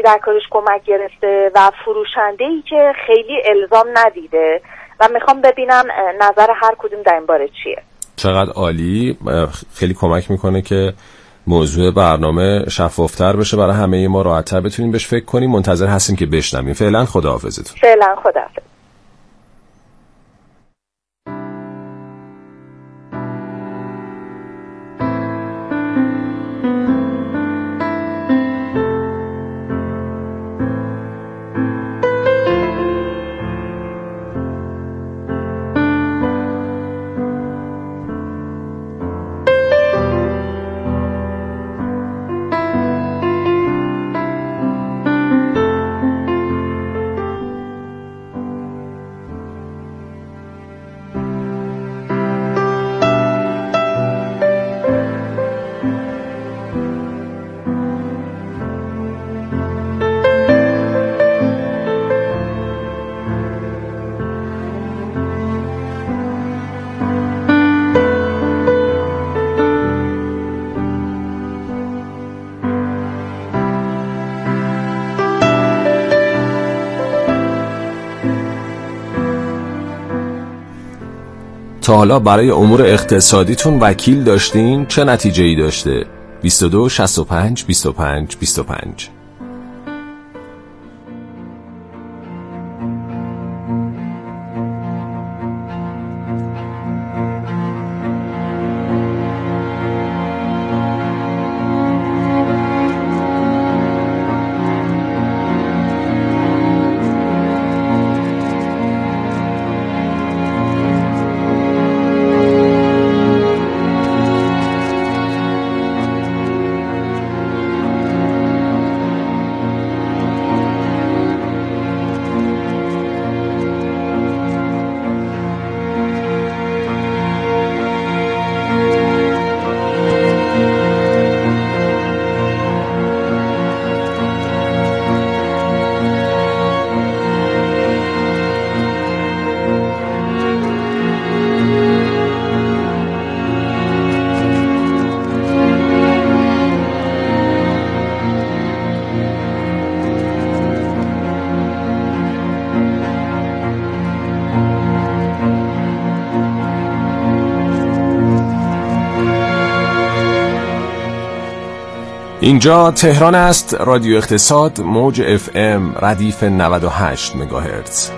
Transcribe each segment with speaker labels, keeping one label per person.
Speaker 1: در کارش کمک گرفته و فروشنده‌ای که خیلی الزام ندیده و میخوام ببینم نظر هر کدوم در این باره چیه.
Speaker 2: چقدر عالی. خیلی کمک میکنه که موضوع برنامه شفافتر بشه، برای همه ما راحت‌تر بتونیم بهش فکر کنیم. منتظر هستیم که بشنویم. فعلا خداحافظتون.
Speaker 1: فعلا خداحافظ.
Speaker 2: تا حالا برای امور اقتصادیتون وکیل داشتین؟ چه نتیجه‌ای داشته؟ 22 65 25 25. اینجا تهران است، رادیو اقتصاد، موج FM ردیف 98 مگاهرتز.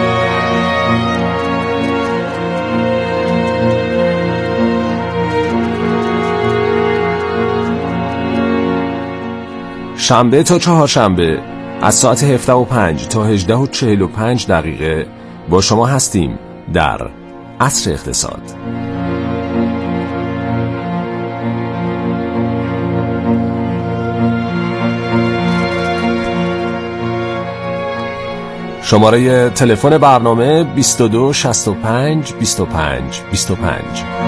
Speaker 2: شنبه تا چهارشنبه از ساعت 17:05 تا 18:45 با شما هستیم در عصر اقتصاد. شماره تلفن برنامه 22 65 25 25.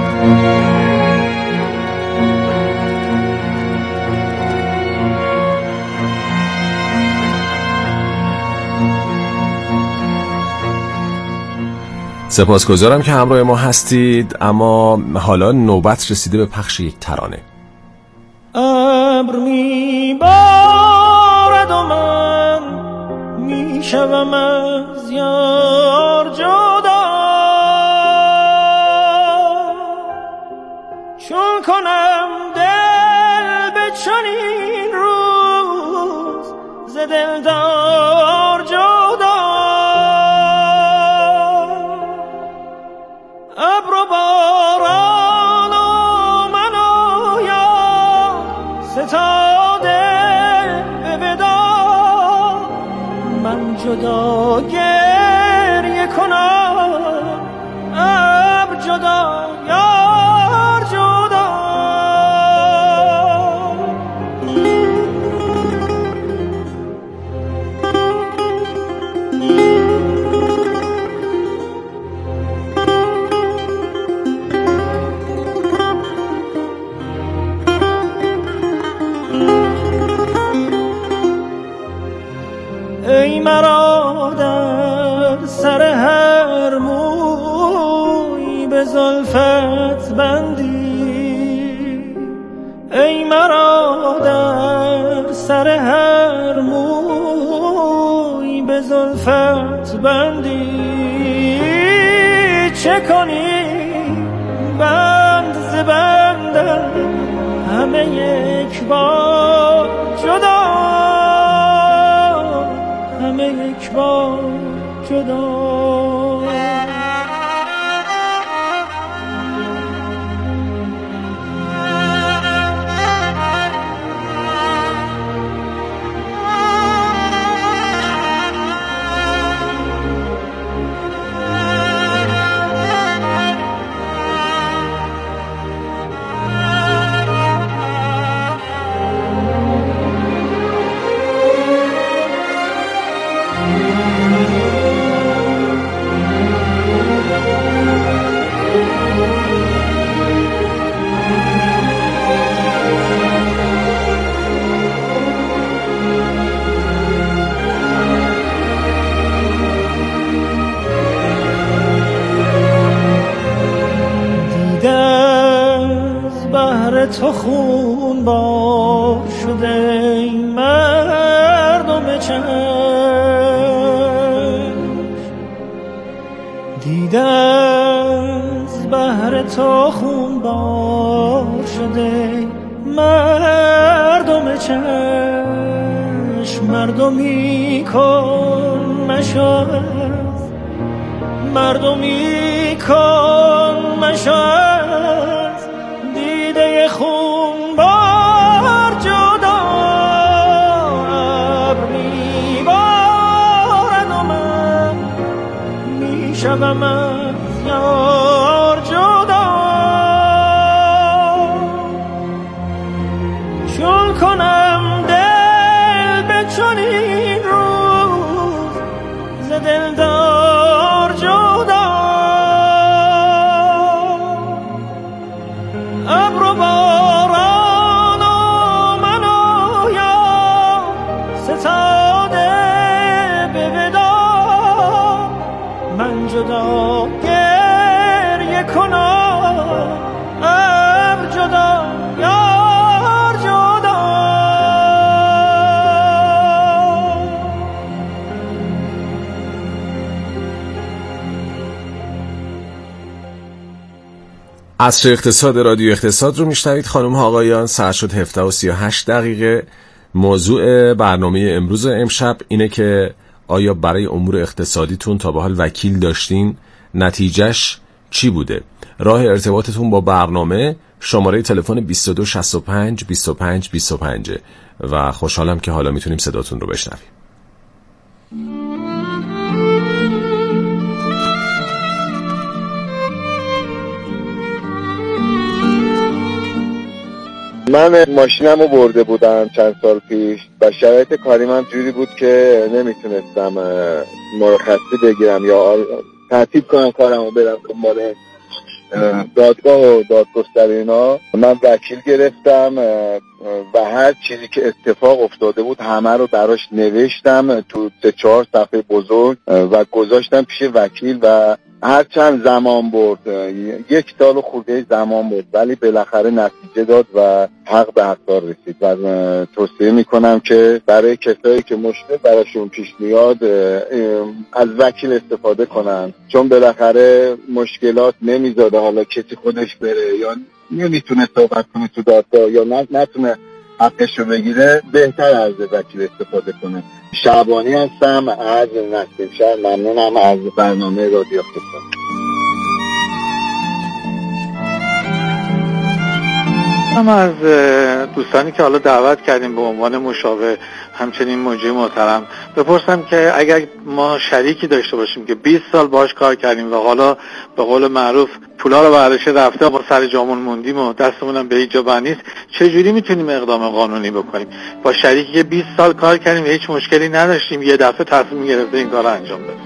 Speaker 2: سپاسگزارم که همراه ما هستید، اما حالا نوبت رسیده به پخش یک ترانه.
Speaker 3: ابر میبارد و من میشوم از یار جدا، چون کنم دل به چنین روز ز دلدار جدا. ابر و باران و من و یار ستاده به ودا، من جدا گریه کنم، ابر جدا یار جدا. ای مرا در سر هر موی به زلفت بندی، ای مرا در سر هر موی زلفت بندی چه کنی بند ز بندم همه یک بار جدا همه یک بار جدا تو خون بار شده ای مردم چشم دیده از بحر تو خون بار شده ای مردم چشم مردمی کن مشاهد مردمی کن مشاهد دیده خون بار جدا ابر میبارد و من میشوم از یار جدا چون کنم دل به چنین روز ز دلدار جدا ابر و باران و من و یار ستاده به ودا من جدا گریه کنم ابر جدا یار جدا
Speaker 2: عصر اقتصاد رادیو اقتصاد رو میشنوید خانم ها آقایان. ساعت شد 17:38. موضوع برنامه امروز امشب اینه که آیا برای امور اقتصادیتون تا به حال وکیل داشتین؟ نتیجهش چی بوده؟ راه ارتباطتون با برنامه شماره تلفن 2265 25 25 و خوشحالم که حالا میتونیم صداتون رو بشنویم.
Speaker 4: من ماشینمو برده بودم چند سال پیش و شرایط کاری من جوری بود که نمیتونستم مرخصی بگیرم یا تعطیل کنم کارمو برم دنبال دادگاه و دادگستری اینا. من وکیل گرفتم و هر چیزی که اتفاق افتاده بود همه رو براش نوشتم تو 3-4 صفحه بزرگ و گذاشتم پیش وکیل و هر چند زمان برد، 1 سال خورده زمان برد، ولی بالاخره نتیجه داد و حق به حقدار رسید. و توصیه میکنم که برای کسایی که مشکل براشون پیش میاد از وکیل استفاده کنن، چون بالاخره مشکلات نمیذاره حالا کسی خودش بره یا نمیتونه صحبت کنه تو دادگاه یا نتونه حقش رو بگیره، بهتر از وکیل استفاده کنه. شعبانی هستم از نسیم شهر، ممنونم از برنامه رادیو اقتصاد.
Speaker 5: ما از دوستانی که حالا دعوت کردیم به عنوان مشاور، همچنین مجری محترم، بپرسم که اگر ما شریکی داشته باشیم که 20 سال باش کار کردیم و حالا به قول معروف پولا رو برداشته رفته، ما سر جامون موندیم و دستمونم به هیچ جا بند نیست، چجوری میتونیم اقدام قانونی بکنیم؟ با شریکی که 20 سال کار کردیم و هیچ مشکلی نداشتیم، یه دفعه تصمیم گرفته این کار رو انجام بده.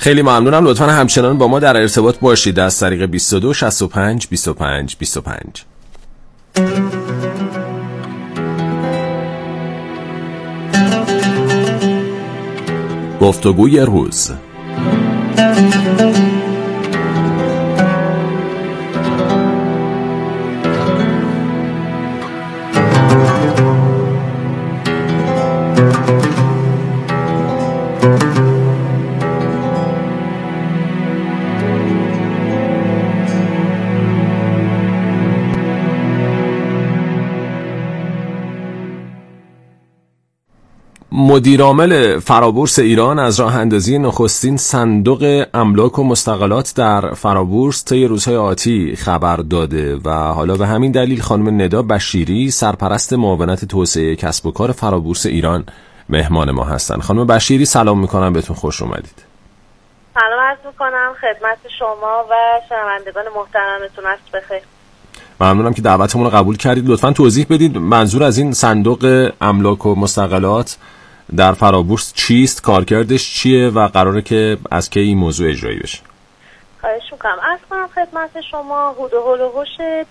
Speaker 2: خیلی ممنونم. لطفاً همچنان با ما در ارتباط باشید از طریق 22 65 25 25. گفتگوی روز. مدیرعامل فرابورس ایران از راه اندازی نخستین صندوق املاک و مستقلات در فرابورس طی روزهای آتی خبر داده و حالا به همین دلیل خانم ندا بشیری سرپرست معاونت توسعه کسب و کار فرابورس ایران مهمان ما هستن. خانم بشیری سلام میکنم بهتون، خوش اومدید.
Speaker 1: سلام عرض میکنم خدمت شما و شنوندگان محترمتون. است بخیر.
Speaker 2: ممنونم که دعوتمون رو قبول کردید. لطفاً توضیح بدید منظور از این صندوق املاک و مستقلات در فرابورس چیست، کارکردش چیه و قراره که از کی این موضوع اجرایی بشه؟
Speaker 1: خواهش میکنم. عرض کنم خدمت شما هلوهوش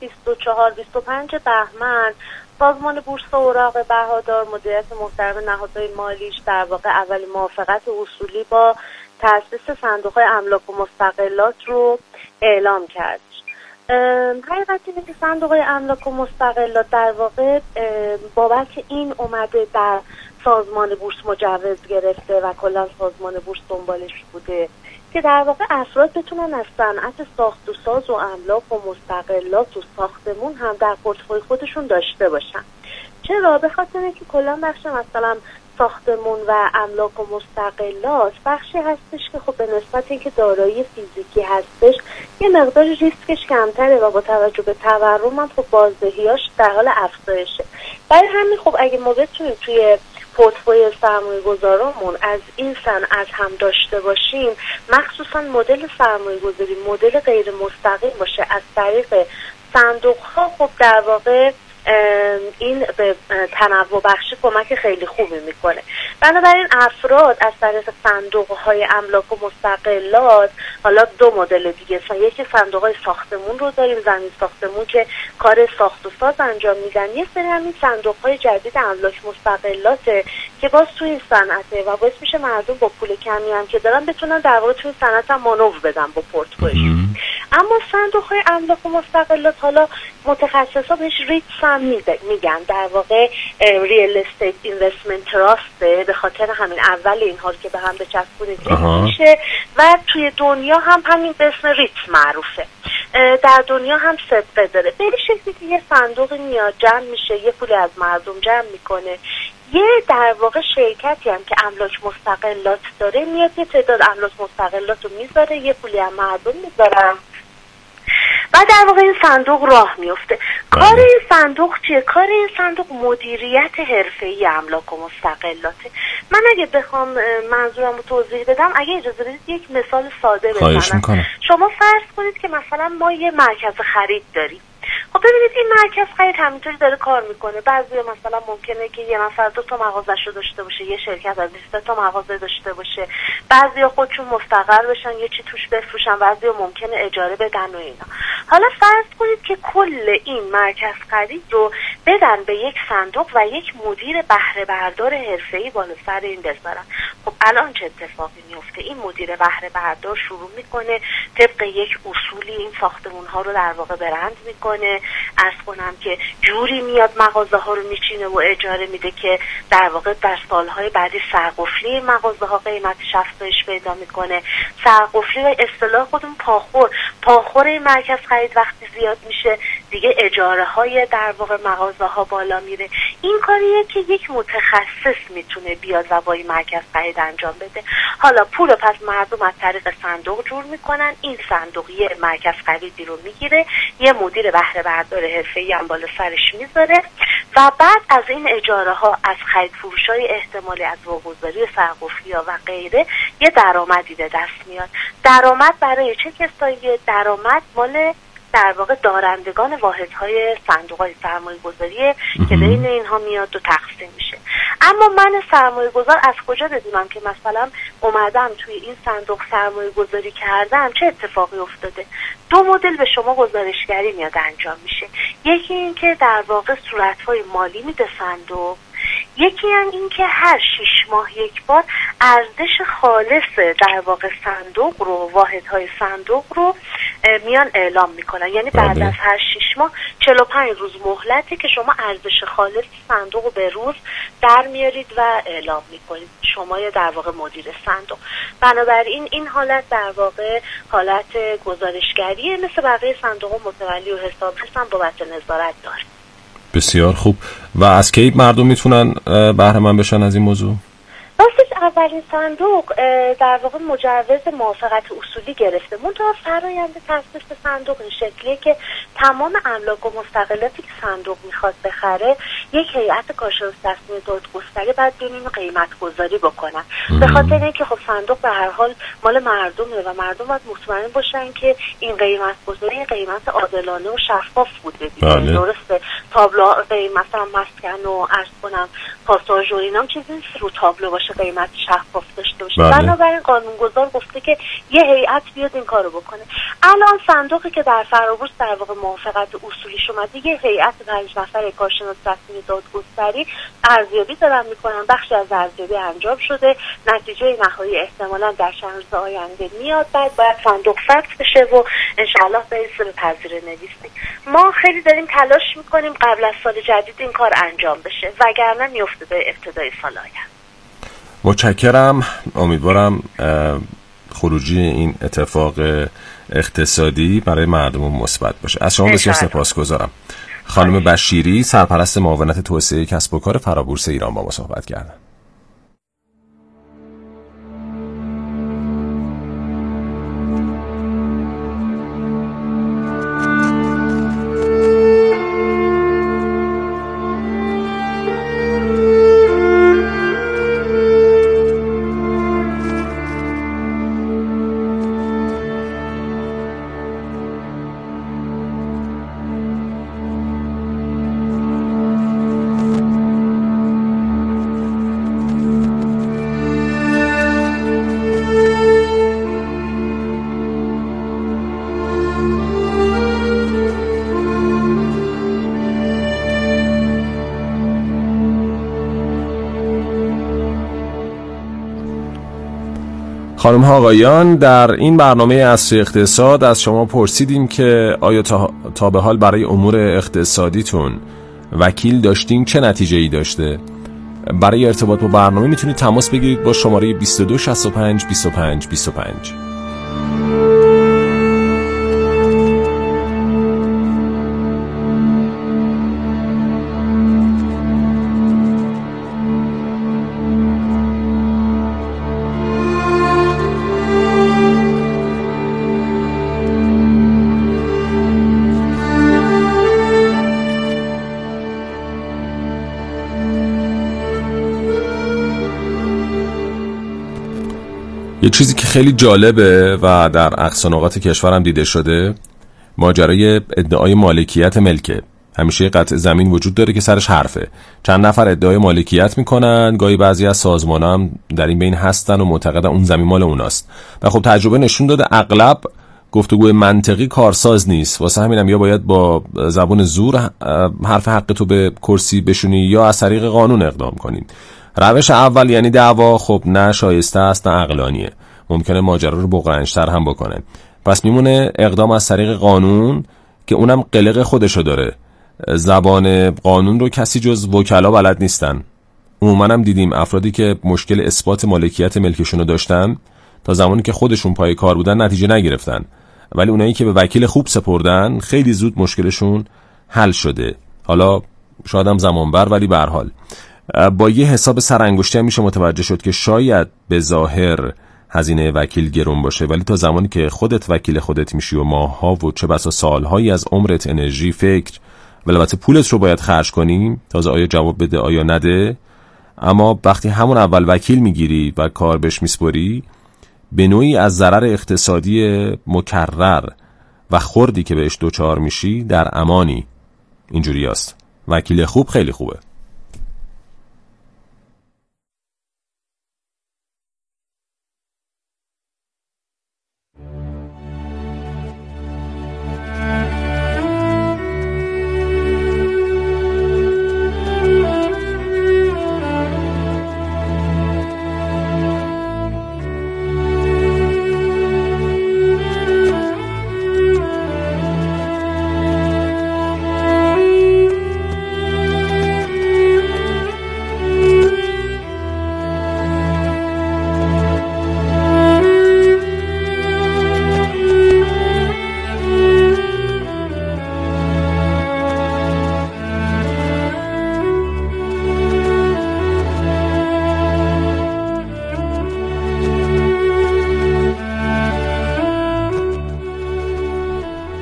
Speaker 1: 24-25 بهمن سازمان بورس اوراق بهادار مدیریت محترم نهادهای مالیش در واقع اولین موافقت اصولی با تأسیس صندوق املاک و مستقلات رو اعلام کرد. حقیقت اینه که صندوق املاک و مستقلات در واقع بابت این اومده در سازمان بورس مجوز گرفته و کلا سازمان بورس دنبالش بوده که در واقع افراد بتونن از صنعت ساخت و ساز و املاک و مستقلات و ساختمون هم در پورتفوی خودشون داشته باشن. چرا؟ به خاطر اینکه کلا بخش مثلا ساختمون و املاک و مستقلات بخشی هستش که خب به نسبت اینکه دارایی فیزیکی هستش یه مقدار ریسکش کمتره و با توجه به تورم هم خب بازدهیاش در حال افزایشه. برای همین خب اگه ما بتونیم توی پورتفوی سرمایه‌گذارامون از این صنعت هم داشته باشیم، مخصوصا مدل سرمایه‌گذاری مدل غیر مستقیم باشه از طریق صندوق‌ها، خب در واقع این به تنوع بخشی کمک خیلی خوبی میکنه. بنابراین افراد از طریق صندوق‌های املاک و مستقلات، حالا دو مدل دیگه، یکی صندوق‌های ساختمون رو داریم، زمین ساختمون که کار ساخت و ساز انجام میدن، یه سری همین صندوق‌های جدید املاک مستقلاته که باز توی این صنعته و باعث میشه مردم با پول کمی هم که دارن بتونن در واقع توی صنعت هم مانور بدن با پورتفویشون. اما صندوق‌های املاک و مستقلات حالا متخصصا بهش ریتس هم میگن، در واقع ریل استیت اینوستمنت تراست، به خاطر همین اول اینها که به هم بچسبونید میشه و توی دنیا هم همین به اسم ریتس معروفه. در دنیا هم صدقه داره. به این شکلی که یه صندوق میاد جمع میشه، یه پول از مردم جمع میکنه، یه در واقع شرکتی هم که املاک مستقلات داره میاد یه تعداد املاک مستقلات رو میذاره، یه پولی از مردم میذارن و در واقع این صندوق راه میفته. کار این صندوق چیه؟ کار این صندوق مدیریت حرفه‌ای املاک و مستقلاته. من اگه بخوام منظورم رو توضیح بدم، اگه اجازه بدید یک مثال ساده بزنم. شما فرض کنید که مثلا ما یه مرکز خرید داریم. خب ببینید این مرکز خرید همینطوری داره کار میکنه. بعضیا مثلا ممکنه که یه نفر 2 تا مغازه‌شو داشته باشه، یه شرکت از 3 تا مغازه داشته باشه، بعضیا خودشون مستقر بشن یه چی توش بفروشن، بعضیا ممکنه اجاره بدن و اینا. حالا فرض کنید که کل این مرکز خرید رو بدن به یک صندوق و یک مدیر بهره بردار حرفه‌ای بالا سر این بذارن. خب الان چه اتفاقی میفته؟ این مدیر بهره بردار شروع میکنه طبق یک اصولی این ساختمون‌ها رو در واقع برند میکنه. عرض کنم که جوری میاد مغازه ها رو میچینه و اجاره میده که در واقع در سالهای بعدی سرقفلی مغازه ها قیمتش افزایش پیدا میکنه. سرقفلی و اصطلاح خودمون پاخور این مرکز خرید وقتی زیاد میشه دیگه اجاره های در واقع مغازه ها بالا میره. این کاریه که یک متخصص میتونه بیاد و با این مرکز خرید انجام بده. حالا پول پس مردم از طریق صندوق جور میکنن، این صندوق یه مرکز خریدی رو میگیره، یه مدیر بهره بردار حرفه‌ای هم بالا سرش میذاره و بعد از این اجاره ها، از خرید فروش‌های احتمالی، از واگذاری سرقفلی‌ها و غیره یه درآمدی به دست میاد. درآمد برای چه کسایی؟ درآمد مال در واقع دارندگان واحدهای صندوق‌های سرمایه‌گذاری که بین اینها میاد و تقسیم میشه. اما من سرمایه‌گذار از کجا بدونم که مثلا اومدم توی این صندوق سرمایه گذاری کردم چه اتفاقی افتاده. 2 مدل به شما گزارشگری میاد انجام میشه. یکی این که در واقع صورتهای مالی میده صندوق، یکی هم این که هر 6 ماه یک بار ارزش خالص در واقع صندوق رو، واحدهای صندوق رو میان اعلام میکنن. یعنی بعد از هر 6 ماه 45 روز مهلته که شما ارزش خالص صندوق رو به روز در میارید و اعلام میکنید، شما یا در واقع مدیر صندوق. بنابراین این حالت در واقع حالت گزارشگریه، مثل بقیه صندوق متولی و حسابرس هم بابت نظارت داره.
Speaker 2: بسیار خوب. و از کی مردم میتونن بهره مند بشن از این موضوع؟
Speaker 1: راستش اولین صندوق در واقع مجوز موافقت اصولی گرفته. منتها فرآیند تأسیس صندوق این شکلیه که تمام املاک و مستقلاتی که صندوق میخواد بخره یک هیئت کارشناس تصمیم دادگستری بعد ببینیم قیمت گذاری بکنن. به خاطر اینکه خب صندوق به هر حال مال مردمه و مردم باید مطمئن باشن که این قیمت گذاری قیمت عادلانه و شفاف بوده. درسته تابلو مثلا مسکن و عرض کنم پاساژ و اینام چیزی نیست رو تابلو باشه قیمت شفاف داشته باشه. بنابراین قانونگذار گفته که یه هیئت بیاد این کارو بکنه. الان صندوقی که در فرابورس در واقع موافقت اصولیش اومده، یه هیئت 5 نفره کارشناس تصمیم دادگستری ارزیابی دارن میکنن. بخشی از ارزیابی انجام شده، نتیجه نهایی احتمالاً در چند روز آینده میاد. بعد باید صندوق ثبت بشه و انشاءالله برسه به پذیرش نویسی. ما خیلی داریم تلاش میکنیم قبل از سال جدید این کار انجام بشه، وگرنه میفته به ابتدای سال آینده.
Speaker 2: متشکرم. امیدوارم خروجی این اتفاق اقتصادی برای مردم مثبت باشه. از شما بسیار سپاسگزارم. خانم بشیری، سرپرست معاونت توسعه کسب و کار فرابورس ایران، با ما صحبت کردن. خانم ها آقایان، در این برنامه از اقتصاد از شما پرسیدیم که آیا تا به حال برای امور اقتصادیتون وکیل داشتین، چه نتیجه‌ای داشته؟ برای ارتباط با برنامه میتونید تماس بگیرید با شماره 22 65 25 25. یه چیزی که خیلی جالبه و در اقصانقاط کشورم دیده شده، ماجرای ادعای مالکیت ملکه. همیشه قطع زمین وجود داره که سرش حرفه. چند نفر ادعای مالکیت میکنن، گاهی بعضی از سازمان‌ها هم در این بین هستن و معتقدن اون زمین مال اوناست. و خب تجربه نشون داده اغلب گفتگوی منطقی کارساز نیست. واسه همینم یا باید با زبون زور حرف حق تو به کرسی بشونی یا از طریق قانون اقدام کنی. روش اول یعنی دعوا خب نه شایسته است نه عقلانیه، ممکنه ماجرا رو بغرنج‌تر هم بکنه. پس میمونه اقدام از طریق قانون که اونم قلق خودشو داره. زبان قانون رو کسی جز وکلا بلد نیستن. عموما هم دیدیم افرادی که مشکل اثبات مالکیت ملکشون رو داشتن تا زمانی که خودشون پای کار بودن نتیجه نگرفتن، ولی اونایی که به وکیل خوب سپردن خیلی زود مشکلشون حل شده. حالا شاید هم زمان بر، ولی به هر حال با یه حساب سرانگشتی هم میشه متوجه شد که شاید به ظاهر هزینه وکیل گرون باشه، ولی تا زمانی که خودت وکیل خودت میشی و ماه‌ها و چه بسا سال‌هایی از عمرت، انرژی، فکر و البته پولت رو باید خرج کنی، تازه آیا جواب بده آیا نده. اما وقتی همون اول وکیل میگیری و کار بهش میسپاری، به نوعی از ضرر اقتصادی مکرر و خردی که بهش دوچار میشی در امانی. اینجوری است. وکیل خوب خیلی خوبه.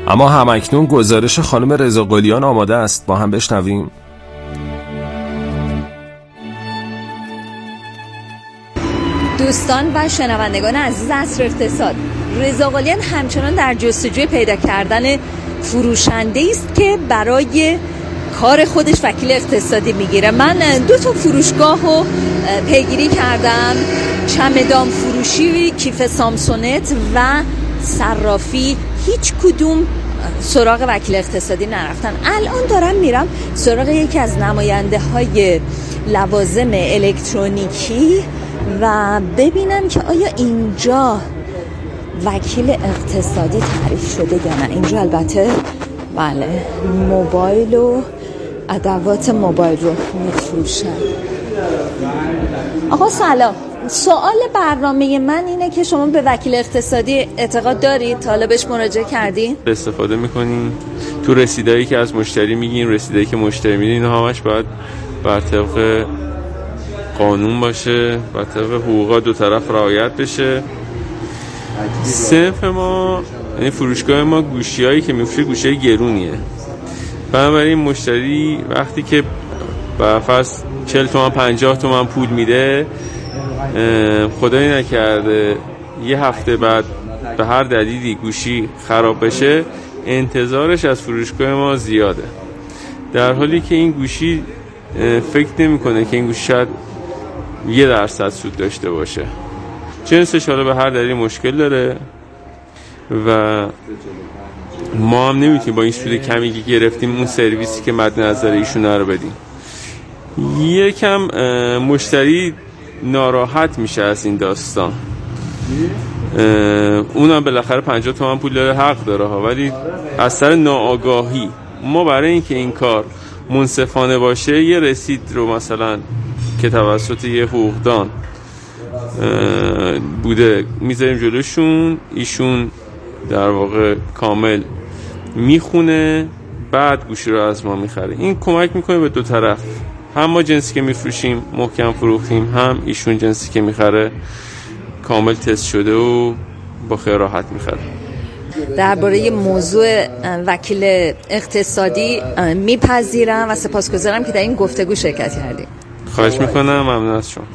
Speaker 2: اما همکنون گزارش خانم رضا قلیان آماده است، با هم بشنویم.
Speaker 6: دوستان و شنوندگان عزیز عصر اقتصاد، رضا قلیان همچنان در جستجوی پیدا کردن فروشنده است که برای کار خودش وکیل اقتصادی میگیره. من 2 فروشگاه رو پیگیری کردم، چمدان فروشی، کیف سامسونت و صرافی. هیچ کدوم سراغ وکیل اقتصادی نرفتن. الان دارم میرم سراغ یکی از نماینده های لوازم الکترونیکی و ببینم که آیا اینجا وکیل اقتصادی تعریف شده یا نه. اینجا البته بله موبایل و ادوات موبایل رو میفروشن. آقا سلام، سوال برنامه من اینه که شما به وکیل اقتصادی اعتقاد دارید؟ تا حالا بهش مراجعه کردین؟
Speaker 7: استفاده میکنین تو رسیدایی که از مشتری میگین، رسیدایی که مشتری میدین، همش باید بر طبق قانون باشه، بر طبق حقوقا دو طرف رعایت بشه. صنف ما، یعنی فروشگاه ما، گوشیایی که میفروشه گوشی گرونیه. بنابراین مشتری وقتی که به فرض 40 تومن 50 تومن پول میده، خدایی نکرده یه هفته بعد به هر دلیلی گوشی خراب بشه، انتظارش از فروشگاه ما زیاده، در حالی که این گوشی فکر نمی‌کنه که این گوشی شاید 1% سود داشته باشه. جنسش حالا به هر دلیل مشکل داره و ما هم نمیتونیم با این سود کمی که گرفتیم اون سرویسی که مد نظر ایشون رو بدیم. یکم مشتری ناراحت میشه از این داستان. اونم بالاخره 50 تومن پول داره، حق داره ها، ولی از سر ناآگاهی ما برای اینکه این کار منصفانه باشه یه رسید رو مثلا که توسط یه حقوقدان بوده میذاریم جلوشون، ایشون در واقع کامل میخونه، بعد گوشی رو از ما میخره. این کمک میکنه به دو طرف، هم ما جنسی که میفروشیم محکم فروختیم، هم ایشون جنسی که میخره کامل تست شده و با خیال راحت میخره.
Speaker 6: درباره موضوع وکیل اقتصادی میپذیرم و سپاسگزارم که در این گفتگو شرکت کردیم.
Speaker 7: خواهش میکنم، ممنون از شما.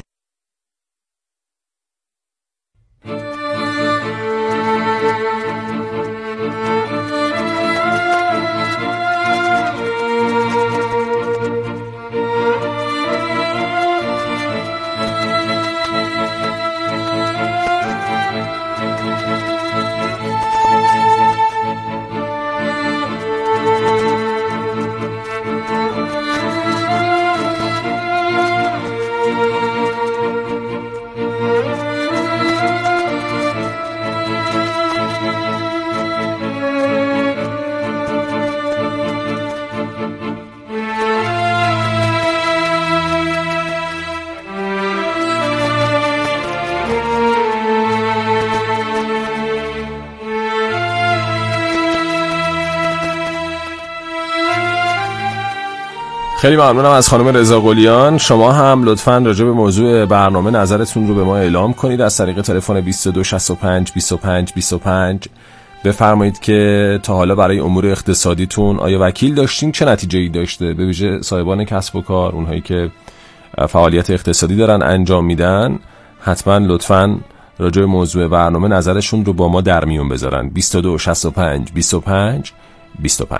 Speaker 2: خیلی ممنونم از خانم رضا قلیان. شما هم لطفاً راجع به موضوع برنامه نظرتون رو به ما اعلام کنید از طریق تلفن 2265 25 25. بفرمایید که تا حالا برای امور اقتصادیتون آیا وکیل داشتین، چه نتیجه‌ای داشته، به ویژه صاحبان کسب و کار، اونهایی که فعالیت اقتصادی دارن انجام میدن، حتما لطفاً راجع به موضوع برنامه نظرشون رو با ما در میون بذارن. 2265 25 25.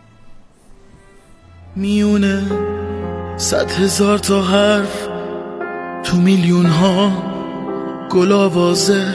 Speaker 8: میونه 100,000 تا حرف تو میلیون ها گل آوازه،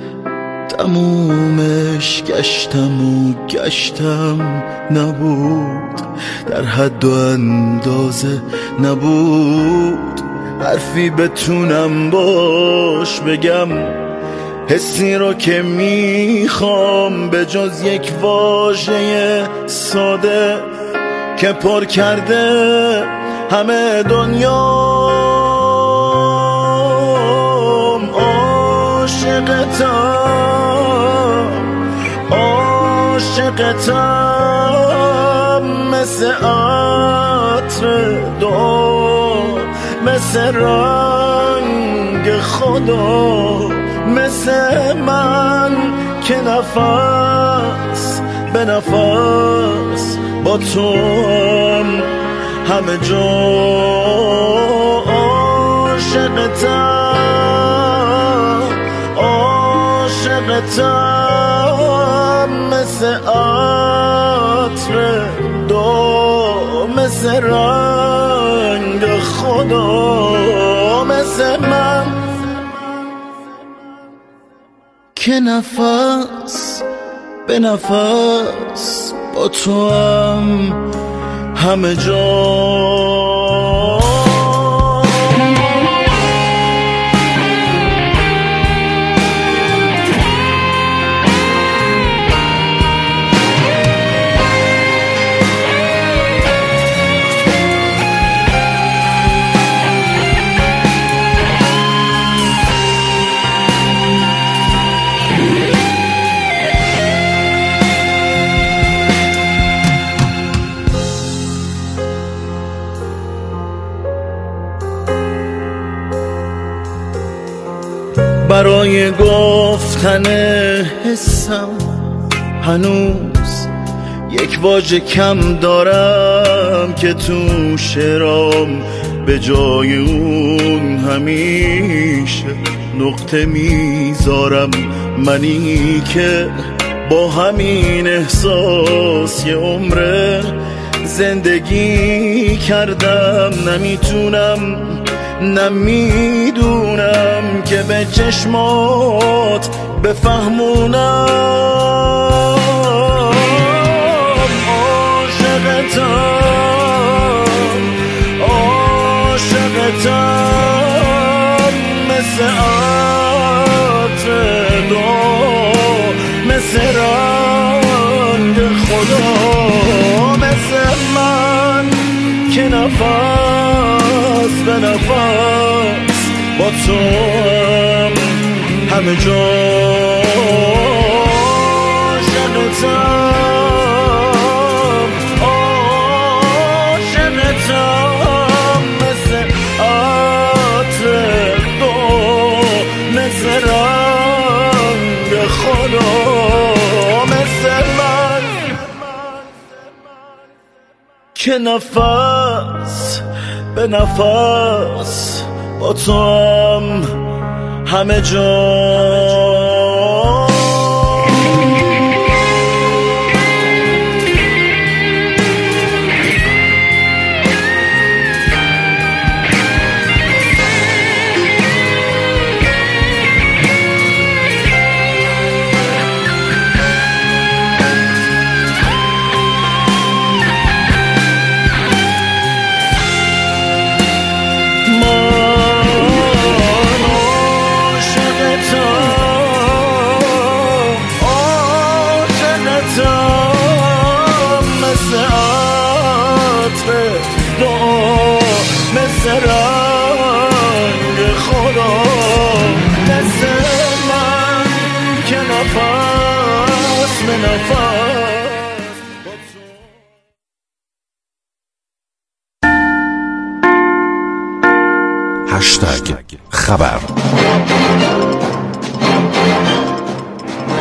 Speaker 8: تمومش گشتم و گشتم، نبود در حد و اندازه، نبود حرفی بتونم باش بگم، حسی رو که میخوام به جز یک واژه ساده که پر کرده همه دنیام. عاشقتم مثل عطر دو، مثل رنگ خدا، مثل من که نفس به به نفس با تو همه جا عاشقتم مثل عطر دو، مثل رنگ خدا، مثل من که نفس به نفس با تو همه جا. برای گفتن حسم هنوز یک واژه کم دارم که تو شعرام به جای اون همیشه نقطه میذارم. منی که با همین احساس یه عمره زندگی کردم، نمیدونم که به چشمات بفهمونم. عاشقتم مثل عطر دو، مثل رنگ خدا، مثل من که نفس به نفس با تو همه جا. عاشقتم مثل عطر دو، مثل رنگ خدا، مثل من که نفس به نفس با تو همه جا. مثل رنگ خدا، مثل من که نفس به نفس.
Speaker 2: هشتگ خبر